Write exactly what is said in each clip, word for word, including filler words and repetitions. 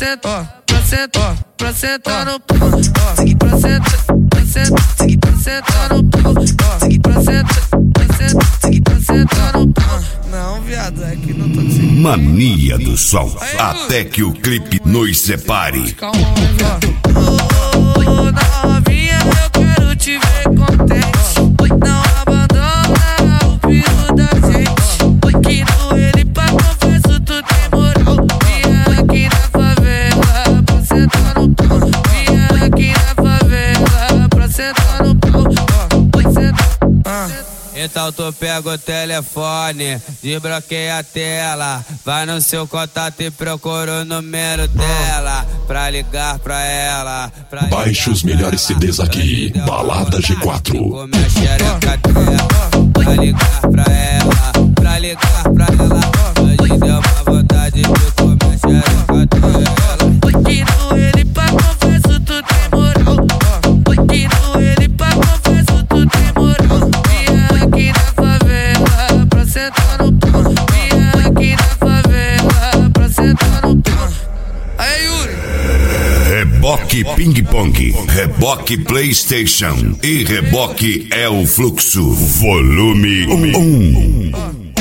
sentar, pra sentar, pra sentar no pau, pra sentar, pra sentar, pra sentar no pau, pra sentar, pra sentar, pra sentar no pau. Não, viado, é que não tô conseguindo. Mania do Som, até que o clipe nos separe. Calma, viado. Ô, novinha, eu quero te ver contente. Não abandona o filho da gente. Que no ele pra confesso tu tem moral. Vinha aqui na favela pra sentar no pau. Vinha aqui na favela pra sentar no pau. Ah. Então tu pega o telefone, desbloqueia a tela, vai no seu contato e procura o número dela, pra ligar pra ela. Pra Baixe os melhores C Ds aqui, Balada G quatro. Come a xereca dela, pra ligar pra ela, pra ligar pra ela. Hoje deu uma vontade de comer a xereca dela. Que no ele pra confesso tu tem moral. Que no ele pra confesso tu tem moral. Vinha aqui na favela pra sentar no pau. Vinha aqui na favela pra sentar no pau. Aí, Yuri. Reboque Ping Pong, Reboque PlayStation e Reboque é o Fluxo, volume um.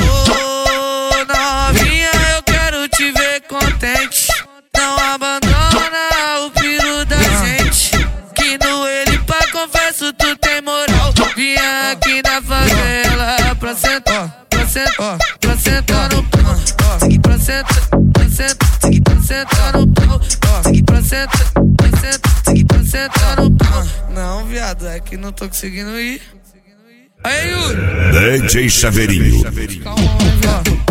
Ô, novinha, eu quero te ver contente. Não abandona o filho da gente. Que no ele pra confesso tu tem moral. Vinha aqui na favela pra sentar, pra sentar, pra sentar no pau. Pra sentar, pra sentar, pra sentar no pau. Pra sentar, pra sentar, pra sentar no pau. Não, viado, é que não tô conseguindo ir. Aí, Yuri. D J Chaveirinho. Calma, viado.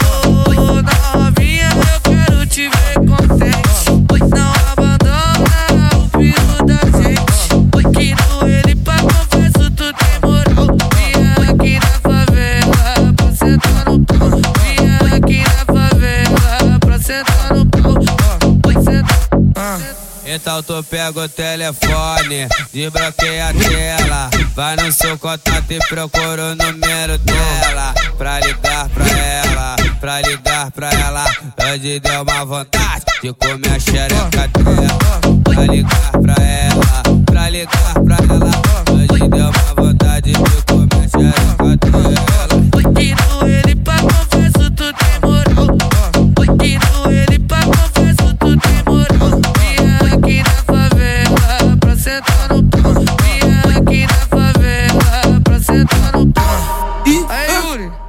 Ô, novinha, eu quero te ver contente. Não abandona o filho da gente. Que no ele pra confesso tu tem moral. Vinha aqui na favela pra sentar no pau. Vinha aqui na favela pra sentar no pau. Pra sentar. Ah. Então tu pega o telefone, desbloqueia a tela, vai no seu contato e procura o número dela, pra ligar pra ela, pra ligar pra ela. Hoje deu uma vontade de comer a xereca dela, pra ligar